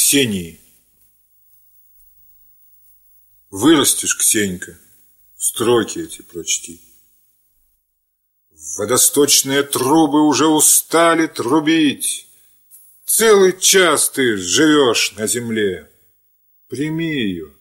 Ксении. Вырастешь, Ксенька, строки эти прочти. Водосточные трубы уже устали трубить. Целый час ты живешь на земле. Прими ее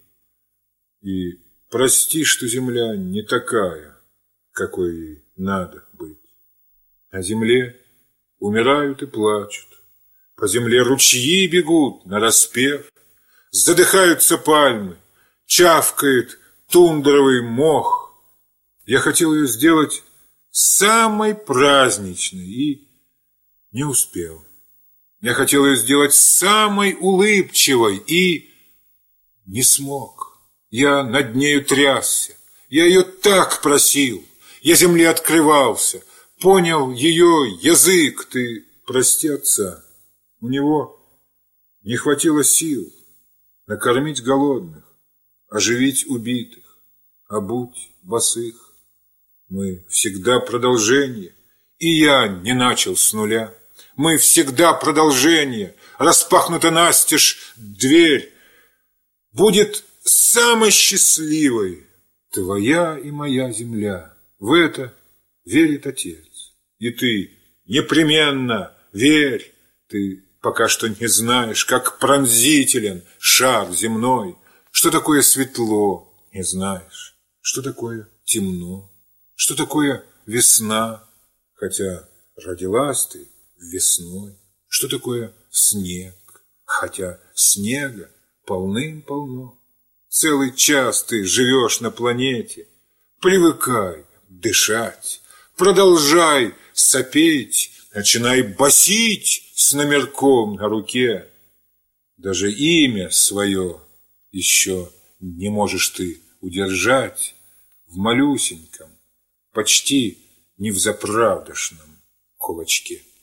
и прости, что земля не такая, какой ей надо быть. На земле умирают и плачут. По земле ручьи бегут нараспев. Задыхаются пальмы, чавкает тундровый мох. Я хотел ее сделать самой праздничной и не успел. Я хотел ее сделать самой улыбчивой и не смог. Я над нею трясся, я ее так просил. Я земле открывался, понял ее язык. Ты прости отца, у него не хватило сил накормить голодных, оживить убитых, обуть босых. Мы всегда продолжение, и я не начал с нуля. Мы всегда продолжение, распахнута настежь дверь. Будет самой счастливой твоя и моя земля. В это верит отец. И ты непременно верь. Ты пока что не знаешь, как пронзителен шар земной. Что такое светло, не знаешь. Что такое темно. Что такое весна, хотя родилась ты весной. Что такое снег, хотя снега полным-полно. Целый час ты живешь на планете. Привыкай дышать, продолжай сопеть, начинай басить с номерком на руке. Даже имя свое еще не можешь ты удержать в малюсеньком, почти невзаправдошном кулачке.